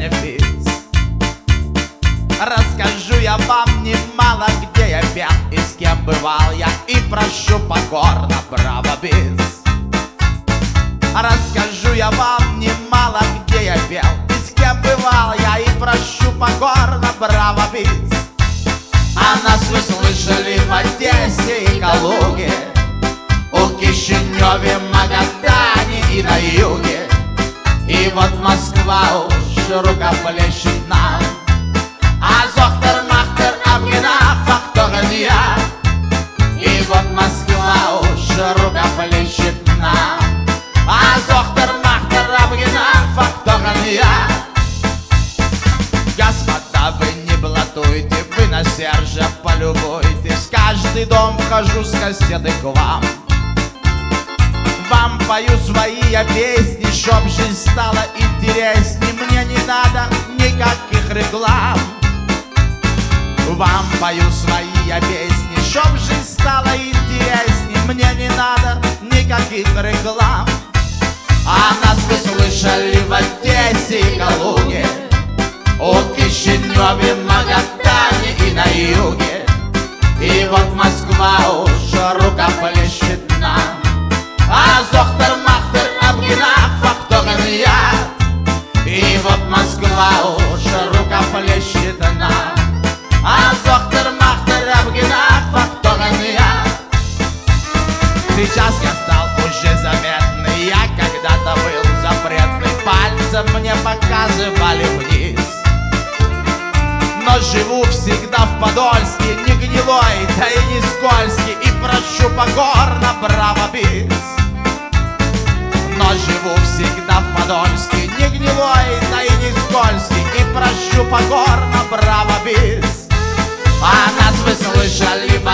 сегодня физ. Расскажу я вам немало, где я пел и с кем бывал я, и прошу покорно, браво, бис. Расскажу я вам немало, где я пел и с кем бывал я, и прошу покорно, браво, бис. А нас вы слышали в Одессе и Калуге, у Кишиневе, Магадане и на юге. И вот Москва уж рукоплещет нам, а зохтер-махтер Абгинах фактоган я. И вот Москва уж рукоплещет нам, а зохтер-махтер Абгинах фактоган я. Господа, вы не блатуйте, вы на Сержа полюбуйтесь. В каждый дом вхожу с кассетой к вам. Вам пою свои я песни, чтоб жизнь стала интересней. Мне не надо никаких реклам. Вам пою свои я песни, чтоб жизнь стала интересней. Мне не надо никаких реклам. А нас вы слышали в Одессе и Калуге, у Кишиневе, Магадане и на юге. И вот Москва уж рукоплещет нам, а зохтер-махтер Абгинах фактоган я. И вот Москва уж рукоплещет нам, а зохтер-махтер Абгинах фактоган я. Сейчас я стал уже заметный, я когда-то был запретный. Пальцем мне показывали вниз, но живу всегда в Подольске, не гнилой, да и не скользкий, и прошу покорно, браво, бис. Но живу всегда в Подольске, не гнилой, да и не скользкий, и прошу покорно, браво, бис. А нас вы слышали в